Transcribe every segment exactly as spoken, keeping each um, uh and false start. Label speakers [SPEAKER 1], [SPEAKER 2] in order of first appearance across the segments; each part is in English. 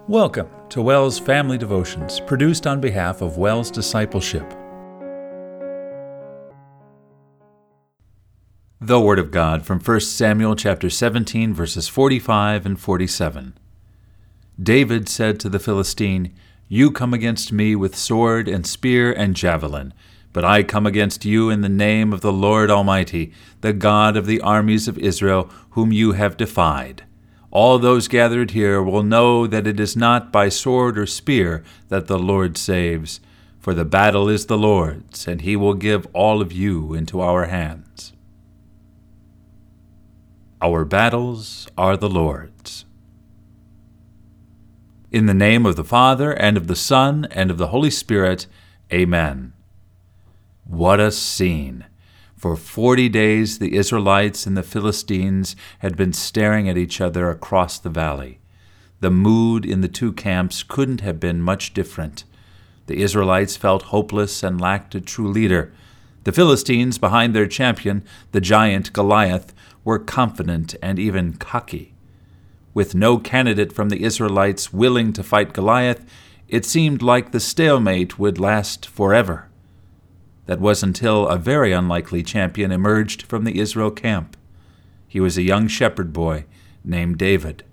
[SPEAKER 1] Welcome to WELS Family Devotions, produced on behalf of WELS Discipleship. The Word of God from First Samuel chapter seventeen, verses forty-five and forty-seven. David said to the Philistine, "You come against me with sword and spear and javelin, but I come against you in the name of the Lord Almighty, the God of the armies of Israel, whom you have defied. All those gathered here will know that it is not by sword or spear that the Lord saves, for the battle is the Lord's, and he will give all of you into our hands." Our battles are the Lord's. In the name of the Father, and of the Son, and of the Holy Spirit, Amen. What a scene! For forty days the Israelites and the Philistines had been staring at each other across the valley. The mood in the two camps couldn't have been much different. The Israelites felt hopeless and lacked a true leader. The Philistines, behind their champion, the giant Goliath, were confident and even cocky. With no candidate from the Israelites willing to fight Goliath, it seemed like the stalemate would last forever. That was until a very unlikely champion emerged from the Israel camp. He was a young shepherd boy named David.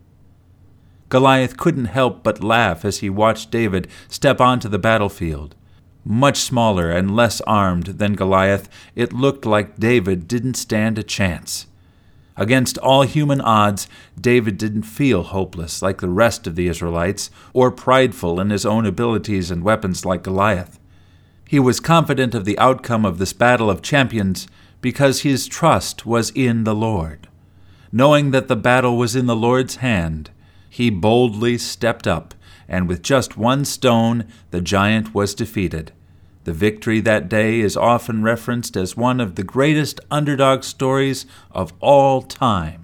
[SPEAKER 1] Goliath couldn't help but laugh as he watched David step onto the battlefield. Much smaller and less armed than Goliath, it looked like David didn't stand a chance. Against all human odds, David didn't feel hopeless like the rest of the Israelites, or prideful in his own abilities and weapons like Goliath. He was confident of the outcome of this battle of champions because his trust was in the Lord. Knowing that the battle was in the Lord's hand, he boldly stepped up, and with just one stone, the giant was defeated. The victory that day is often referenced as one of the greatest underdog stories of all time.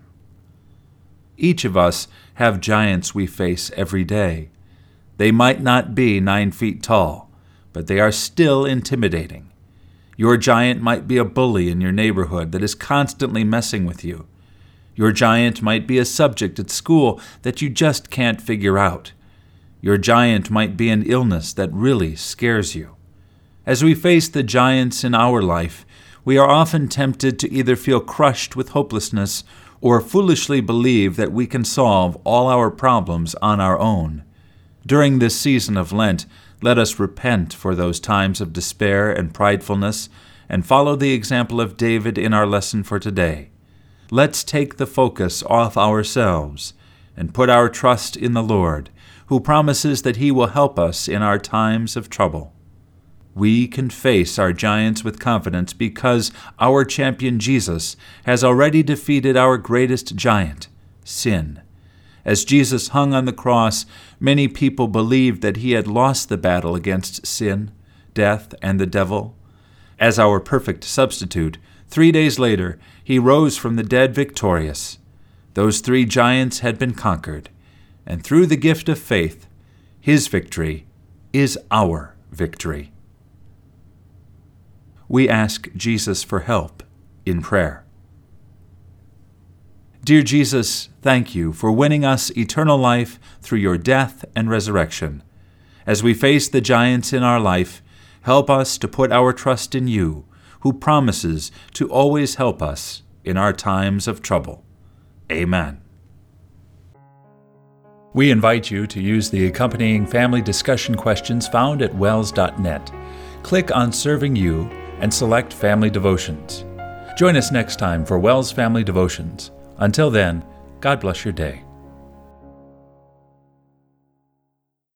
[SPEAKER 1] Each of us have giants we face every day. They might not be nine feet tall, but they are still intimidating. Your giant might be a bully in your neighborhood that is constantly messing with you. Your giant might be a subject at school that you just can't figure out. Your giant might be an illness that really scares you. As we face the giants in our life, we are often tempted to either feel crushed with hopelessness or foolishly believe that we can solve all our problems on our own. During this season of Lent, let us repent for those times of despair and pridefulness and follow the example of David in our lesson for today. Let's take the focus off ourselves and put our trust in the Lord, who promises that he will help us in our times of trouble. We can face our giants with confidence because our champion Jesus has already defeated our greatest giant, sin. As Jesus hung on the cross, many people believed that he had lost the battle against sin, death, and the devil. As our perfect substitute, three days later, he rose from the dead victorious. Those three giants had been conquered, and through the gift of faith, his victory is our victory. We ask Jesus for help in prayer. Dear Jesus, thank you for winning us eternal life through your death and resurrection. As we face the giants in our life, help us to put our trust in you, who promises to always help us in our times of trouble. Amen. We invite you to use the accompanying family discussion questions found at wels dot net. Click on Serving You and select Family Devotions. Join us next time for WELS Family Devotions. Until then, God bless your day.